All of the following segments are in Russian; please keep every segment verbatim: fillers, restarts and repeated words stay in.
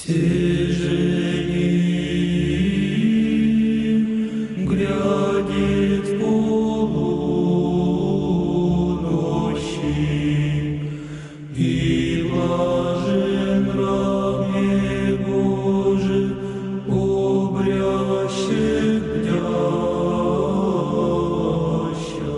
Тяжелей грядет полуночи, и блажен раб его же обрящет дяща.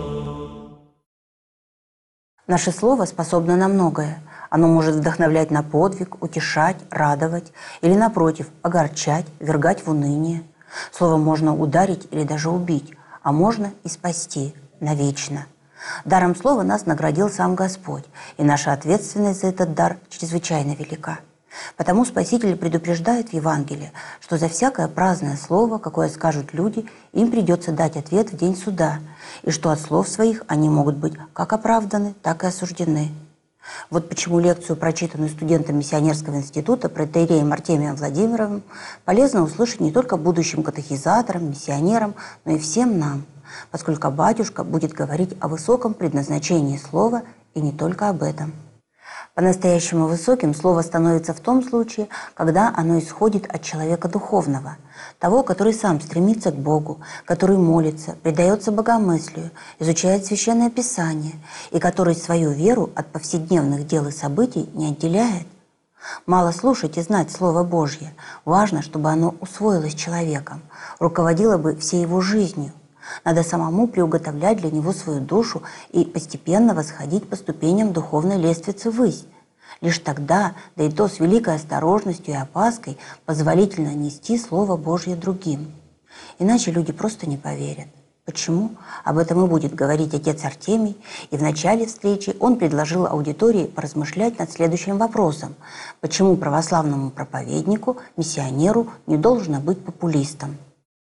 Наше слово способно на многое. Оно может вдохновлять на подвиг, утешать, радовать или, напротив, огорчать, ввергать в уныние. Словом можно ударить или даже убить, а можно и спасти навечно. Даром слова нас наградил сам Господь, и наша ответственность за этот дар чрезвычайно велика. Потому Спаситель предупреждает в Евангелии, что за всякое праздное слово, какое скажут люди, им придется дать ответ в день суда, и что от слов своих они могут быть как оправданы, так и осуждены. Вот почему лекцию, прочитанную студентом Миссионерского института протоиереем Артемием Владимировым, полезно услышать не только будущим катехизаторам, миссионерам, но и всем нам, поскольку батюшка будет говорить о высоком предназначении слова и не только об этом. По-настоящему высоким слово становится в том случае, когда оно исходит от человека духовного, того, который сам стремится к Богу, который молится, предается богомыслию, изучает Священное Писание и который свою веру от повседневных дел и событий не отделяет. Мало слушать и знать Слово Божье. Важно, чтобы оно усвоилось человеком, руководило бы всей его жизнью. Надо самому приуготовлять для него свою душу и постепенно восходить по ступеням духовной лестницы ввысь. Лишь тогда, да и то с великой осторожностью и опаской, позволительно нести Слово Божье другим. Иначе люди просто не поверят. Почему? Об этом и будет говорить отец Артемий, и в начале встречи он предложил аудитории поразмышлять над следующим вопросом: почему православному проповеднику, миссионеру не должно быть популистом?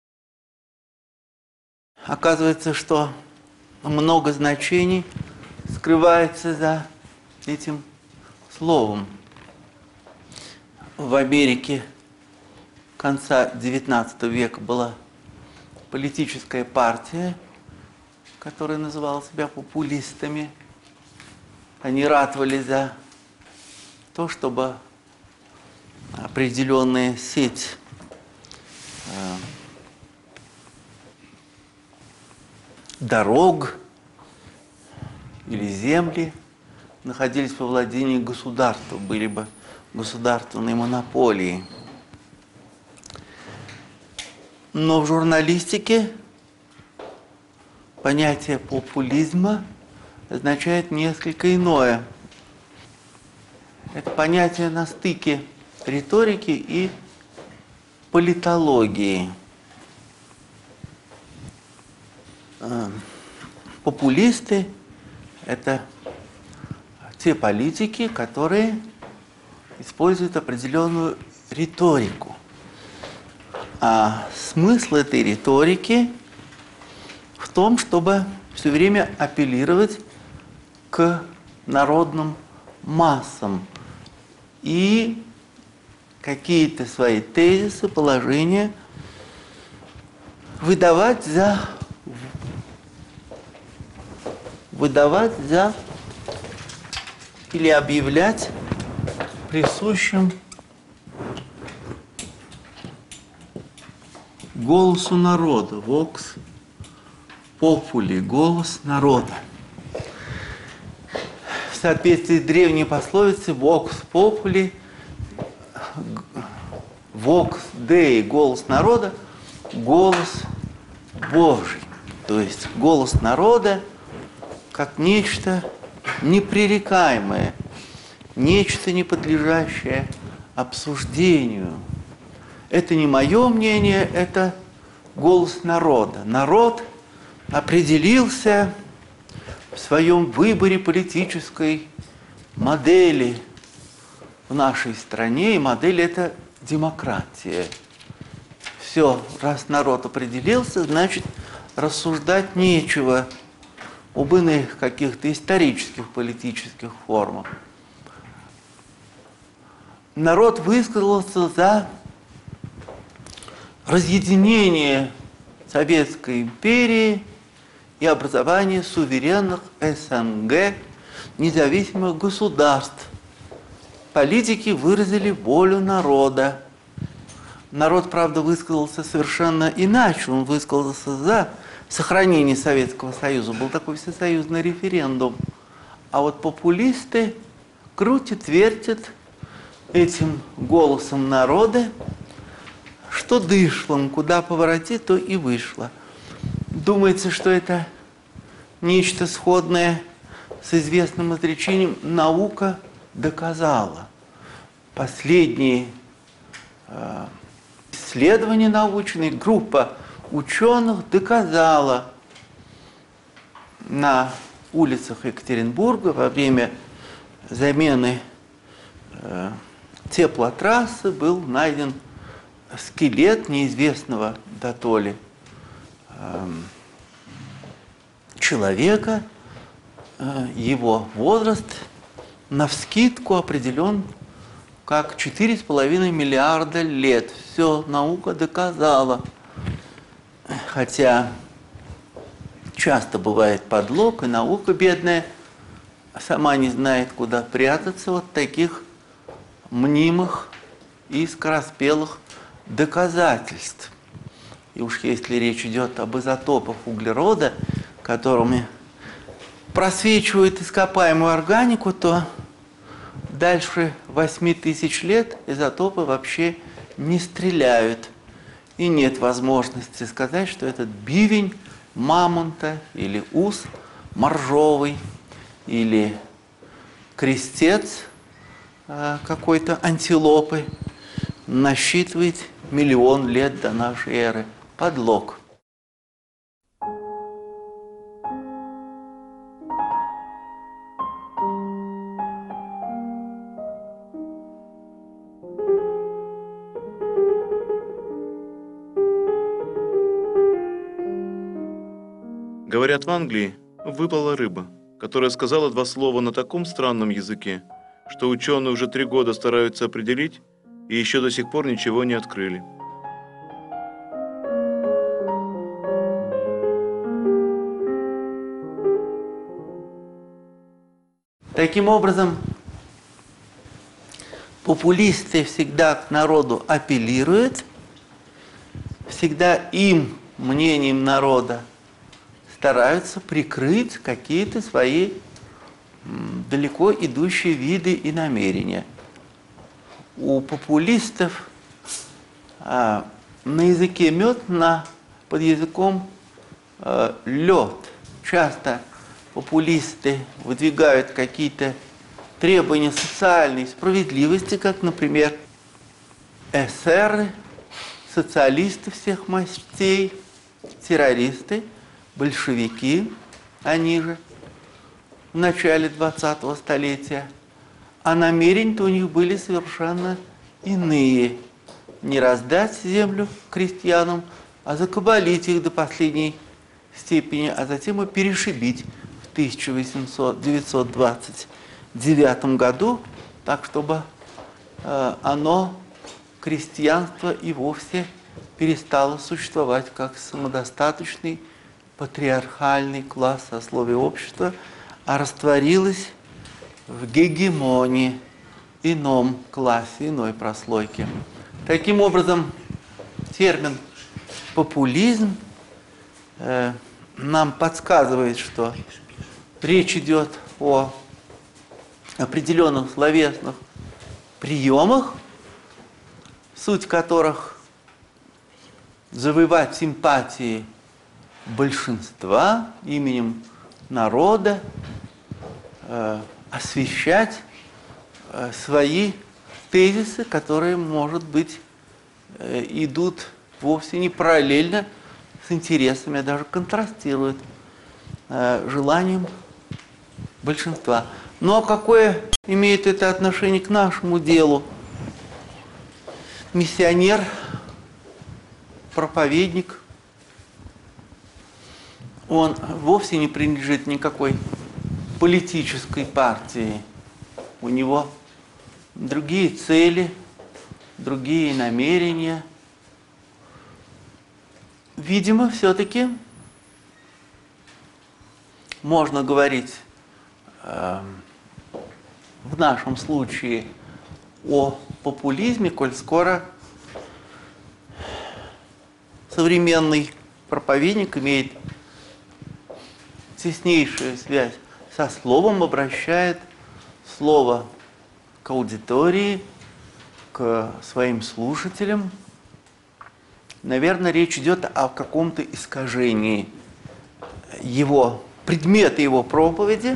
Оказывается, что много значений скрывается за этим словом. В Америке конца девятнадцатого века была политическая партия, которая называла себя популистами. Они ратовали за то, чтобы определенная сеть э, дорог или земли находились во владении государства, были бы государственные монополии. Но в журналистике понятие популизма означает несколько иное. Это понятие на стыке риторики и политологии. Популисты – это те политики, которые используют определенную риторику. А смысл этой риторики в том, чтобы все время апеллировать к народным массам и какие-то свои тезисы, положения выдавать за выдавать за или объявлять присущим голосу народа, vox populi, голос народа. В соответствии с древней пословицей vox populi, vox dei, голос народа, голос Божий. То есть голос народа как нечто непререкаемое, нечто не подлежащее обсуждению. Это не мое мнение, это голос народа. Народ определился в своем выборе политической модели в нашей стране, и модель – это демократия. Все, раз народ определился, значит, рассуждать нечего об иных каких-то исторических политических формах. Народ высказался за разъединение Советской империи и образование суверенных СНГ, независимых государств. политики выразили волю народа. Народ, правда, высказался совершенно иначе. Он высказался за сохранение Советского Союза. Был такой всесоюзный референдум. А вот популисты крутят, вертят этим голосом народа, что дышлом, куда повороти, то и вышло. Думается, что это нечто сходное с известным изречением «наука доказала». Последние э, исследования научные, группа ученых доказала на улицах Екатеринбурга во время замены э, теплотрассы был найден скелет неизвестного дотоле э, человека. Э, его возраст навскидку определен как четыре с половиной миллиарда лет. Все наука доказала. Хотя часто бывает подлог, и наука бедная сама не знает, куда прятаться от таких мнимых и скороспелых доказательств. И уж если речь идет об изотопах углерода, которыми просвечивают ископаемую органику, то дальше восьми тысяч лет изотопы вообще не стреляют. И нет возможности сказать, что этот бивень мамонта или ус моржовый или крестец какой-то антилопы насчитывает миллион лет до нашей эры. Подлог. Говорят, в Англии выпала рыба, которая сказала два слова на таком странном языке, что ученые уже три года стараются определить и еще до сих пор ничего не открыли. Таким образом, популисты всегда к народу апеллируют, всегда им, мнением народа, стараются прикрыть какие-то свои далеко идущие виды и намерения. У популистов а, на языке мед, на, под языком а, лед. Часто популисты выдвигают какие-то требования социальной справедливости, как, например, эсеры, социалисты всех мастей, террористы, большевики, они же в начале двадцатого столетия, а намерения-то у них были совершенно иные. Не раздать землю крестьянам, а закабалить их до последней степени, а затем и перешибить в тысяча девятьсот двадцать девятом году, так чтобы э, оно, крестьянство, и вовсе перестало существовать как самодостаточный патриархальный класс сословия общества, а растворилось в гегемонии, ином классе, иной прослойке. Таким образом, термин «популизм» э, нам подсказывает, что речь идет о определенных словесных приемах, суть которых завоевать симпатии большинства именем народа, э, освещать э, свои тезисы, которые, может быть, э, идут вовсе не параллельно с интересами, а даже контрастируют э, желанием большинства. Ну а какое имеет это отношение к нашему делу? Миссионер, проповедник, он вовсе не принадлежит никакой политической партии. У него другие цели, другие намерения. Видимо, все-таки можно говорить э, в нашем случае о популизме, коль скоро современный проповедник имеет теснейшую связь со словом, обращает слово к аудитории, к своим слушателям. Наверное, речь идет о каком-то искажении его предмета его проповеди,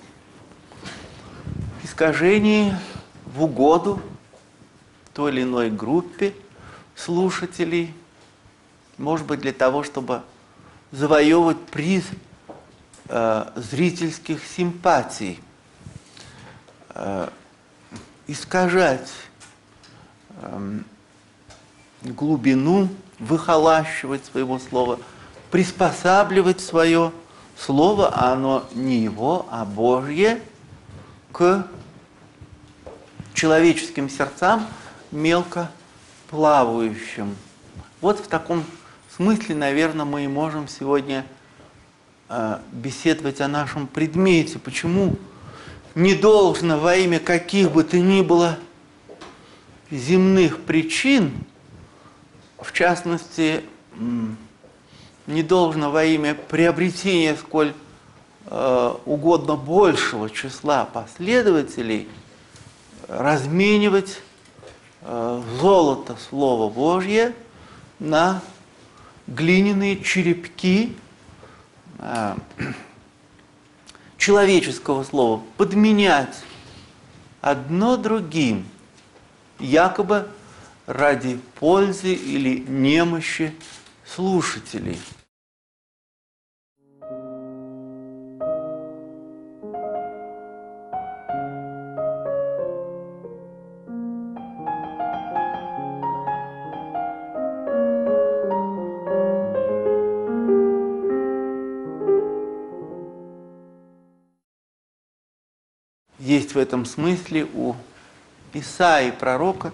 искажении в угоду той или иной группе слушателей, может быть, для того, чтобы завоевывать приз э, зрительских симпатий, э, искажать э, глубину, выхолащивать своего слова, приспосабливать свое слово, а оно не его, а Божье, к человеческим сердцам, мелко плавающим. Вот в таком смысле, наверное, мы и можем сегодня э, беседовать о нашем предмете. Почему не должно во имя каких бы то ни было земных причин, в частности, не должно во имя приобретения сколь э, угодно большего числа последователей разменивать э, золото Слова Божье на глиняные черепки э, человеческого слова, подменять одно другим, якобы ради пользы или немощи слушателей. Есть в этом смысле у Исаии пророка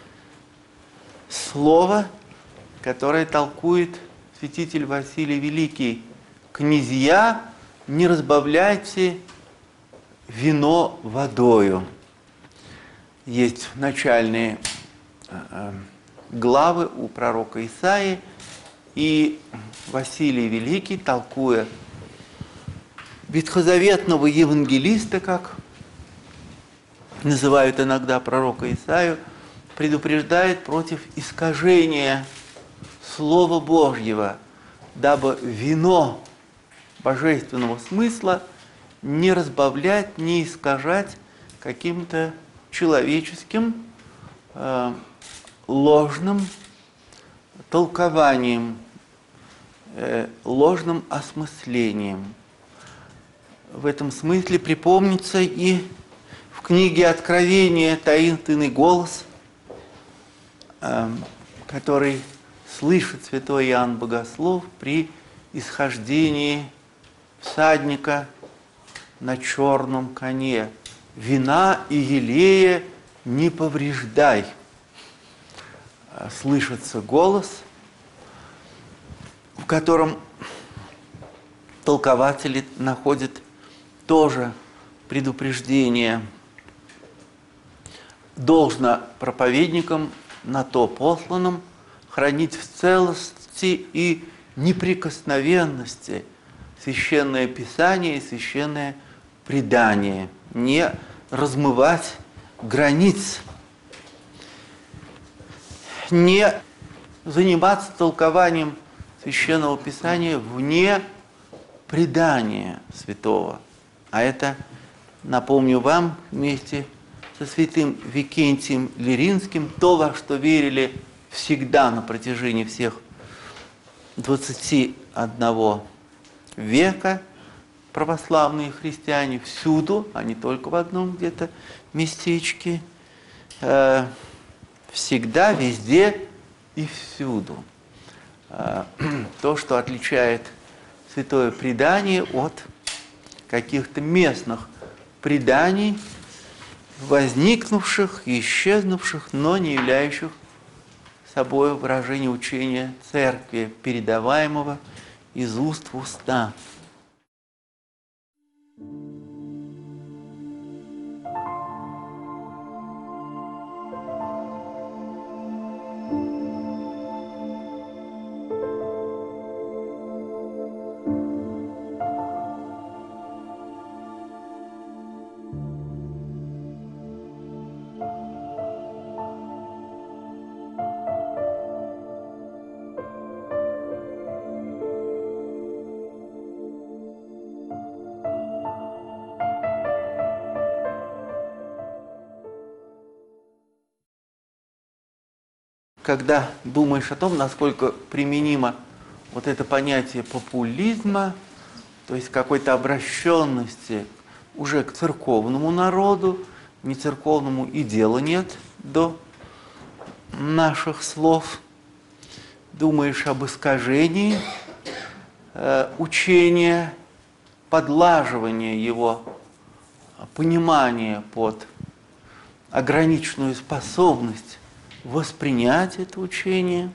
слово, которое толкует святитель Василий Великий: «Князья, не разбавляйте вино водою». Есть начальные э, главы у пророка Исаии, и Василий Великий, толкуя ветхозаветного евангелиста, как называют иногда пророка Исаию, предупреждает против искажения Слова Божьего, дабы вино божественного смысла не разбавлять, не искажать каким-то человеческим э, ложным толкованием, э, ложным осмыслением. В этом смысле припомнится и в книге Откровения таинственный голос, э, который слышит святой Иоанн Богослов при исхождении всадника на черном коне: «Вина и елея не повреждай». Слышится голос, в котором толкователи находят тоже предупреждение: должно проповедникам на то посланным хранить в целости и неприкосновенности священное Писание и священное предание, не размывать границ, не заниматься толкованием священного Писания вне предания святого. А это, напомню вам, вместе со святым Викентием Лиринским, то, во что верили всегда на протяжении всех двадцати одного века православные христиане, всюду, а не только в одном где-то местечке, э, всегда, везде и всюду. Э, то, что отличает святое предание от каких-то местных преданий, возникнувших и исчезнувших, но не являющих собой выражение учения Церкви, передаваемого из уст в уста. когда думаешь о том, насколько применимо вот это понятие популизма, то есть какой-то обращенности уже к церковному народу, не церковному и дела нет до наших слов, думаешь об искажении э, учения, подлаживания его понимания под ограниченную способность воспринять это учение.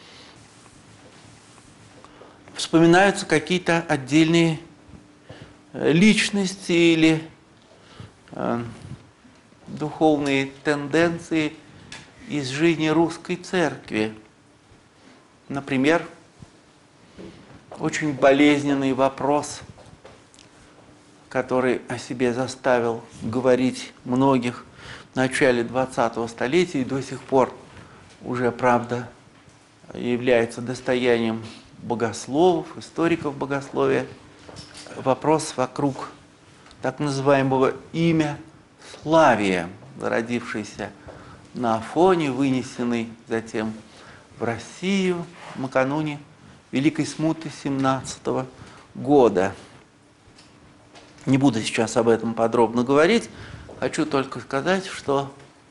Вспоминаются какие-то отдельные личности или э, духовные тенденции из жизни русской церкви. Например, очень болезненный вопрос, который о себе заставил говорить многих в начале двадцатого столетия и до сих пор уже, правда, является достоянием богословов, историков богословия. Вопрос вокруг так называемого имя-славия, зародившийся на Афоне, вынесенный затем в Россию накануне Великой Смуты семнадцатого года. Не буду сейчас об этом подробно говорить, хочу только сказать, что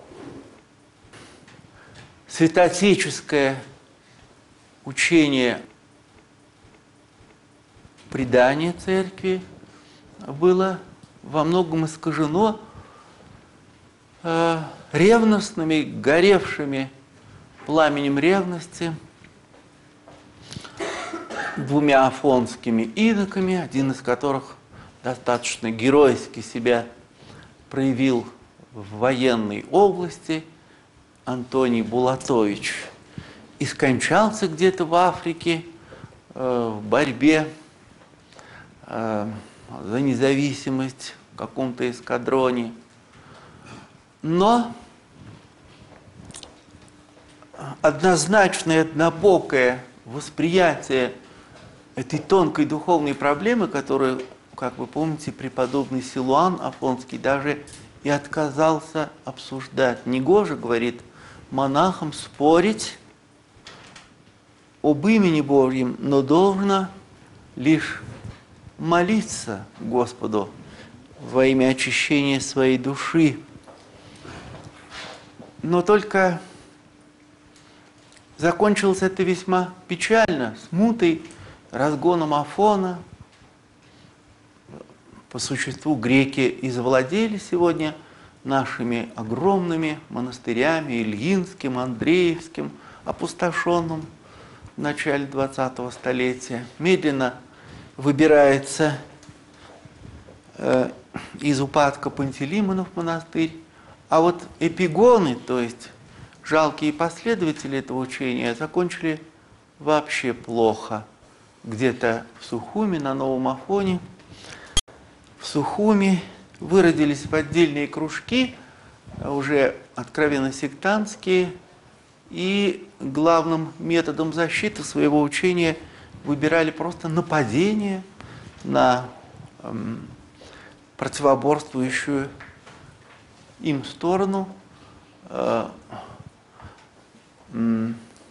святоотеческое учение предания церкви было во многом искажено э, ревностными, горевшими пламенем ревности двумя афонскими иноками, один из которых достаточно геройски себя проявил в военной области, Антоний Булатович, и скончался где-то в Африке э, в борьбе э, за независимость в каком-то эскадроне. Но однозначное, однобокое восприятие этой тонкой духовной проблемы, которую, как вы помните, преподобный Силуан Афонский даже и отказался обсуждать. Негоже, говорит, монахам спорить об имени Божьем, но должно лишь молиться Господу во имя очищения своей души. Но только закончилось это весьма печально, смутой, разгоном Афона. По существу греки и завладели сегодня нашими огромными монастырями, Ильинским, Андреевским, опустошенным в начале двадцатого столетия. Медленно выбирается э, из упадка Пантелеймонов монастырь, а вот эпигоны, то есть жалкие последователи этого учения, закончили вообще плохо. Где-то в Сухуми, на Новом Афоне, в Сухуми выродились в отдельные кружки, уже откровенно сектантские, и главным методом защиты своего учения выбирали просто нападение на эм, противоборствующую им сторону, э, э,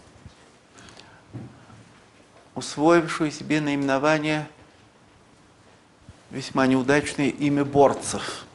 усвоившую себе наименование весьма неудачное имя борцев.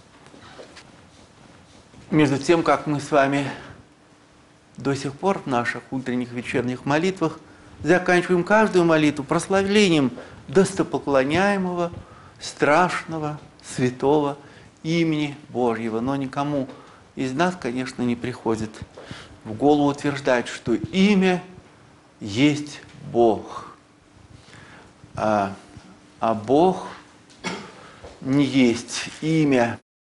Между тем, как мы с вами до сих пор в наших утренних вечерних молитвах заканчиваем каждую молитву прославлением достопоклоняемого, страшного, святого имени Божьего. Но никому из нас, конечно, не приходит в голову утверждать, что имя есть Бог, а, а Бог не есть имя.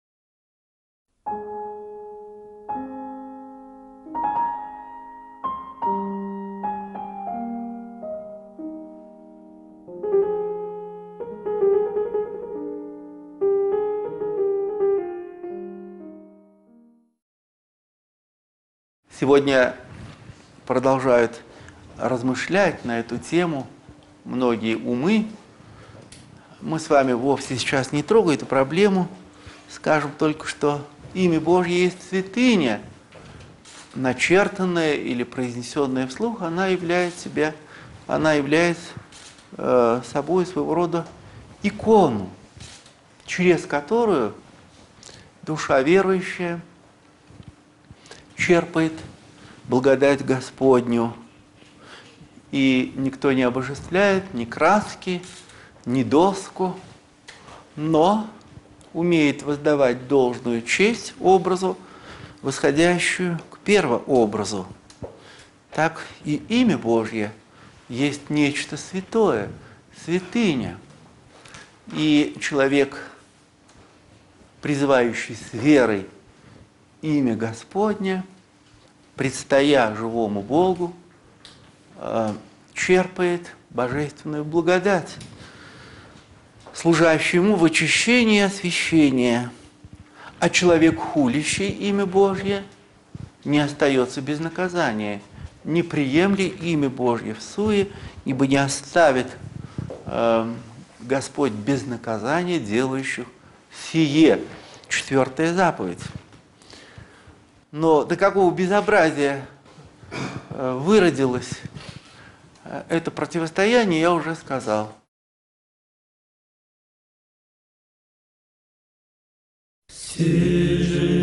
Сегодня продолжают размышлять на эту тему многие умы. Мы с вами вовсе сейчас не трогаем эту проблему. Скажем только, что имя Божье есть святыня. начертанная или произнесенная вслух, она является себя, она является э, собой своего рода икону, через которую душа верующая черпает благодать Господню. И никто не обожествляет ни краски, ни доску, но умеет воздавать должную честь образу, восходящую к первообразу. Так и имя Божье есть нечто святое, святыня. И человек, призывающий с верой имя Господне, предстоя живому Богу, черпает божественную благодать, служащую ему в очищении и освящении. А человек, хулящий имя Божье, не остается без наказания. Не приемли имя Божье в суе, ибо не оставит э, Господь без наказания делающих сие. Четвертая заповедь. Но до какого безобразия э, выродилось э, это противостояние, я уже сказал. Сей же